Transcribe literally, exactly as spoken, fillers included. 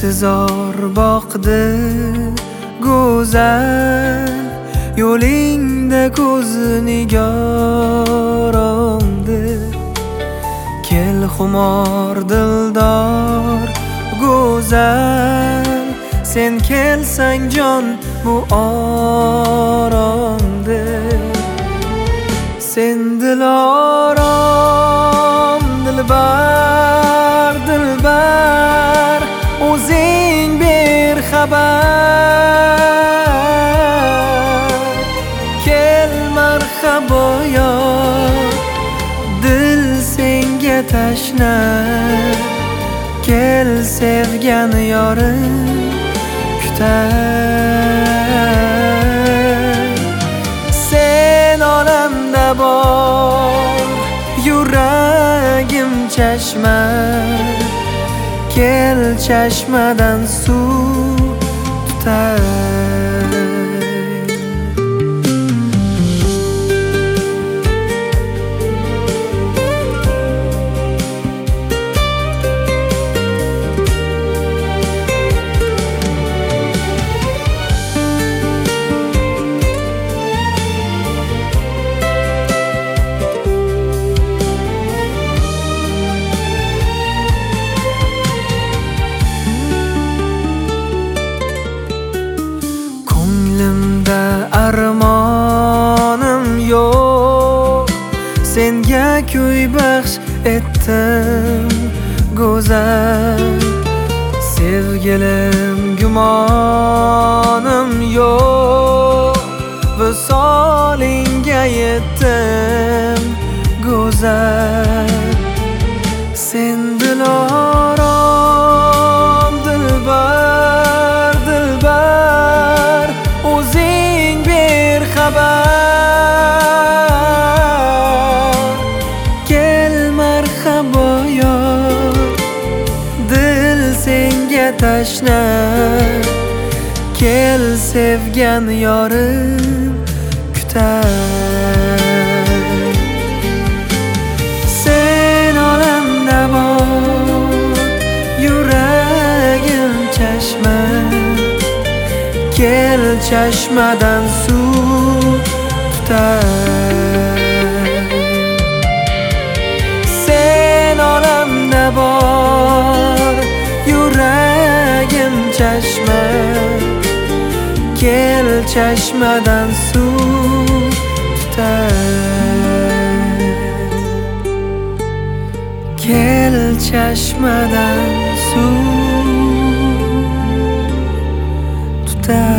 intizor boqdi go'zal, yo'lingda ko'z nigoramdi. Kel xumor dildor go'zal, sen kelsang jon bu oromdir. Sen dilorom, dilbar, dilbar, o'zing ber xabar. Kel marhabo yor, dil senga tashna. Kel sevgan yorim kutar. Sen olamda bor, yuragim chashma. Kel chashmadan suv tutar. Armonim yo'q, senga kuy baxsh etdim go'zal. Sevgilim gumonim yo'q, visolingga yetdim go'zal. Sen dilorom, dilbar, dilbar, o'zing ber xabar. Kel marhabo yor, dil senga tashna. Kel sevgan yorim kutar. Sen olamda bor, yuragim chashma. Kel chashmadan suv tutar. Sen olamda bor, yuragim chashma. Kel chashmadan suv tutar. Kel chashmadan suv tutar.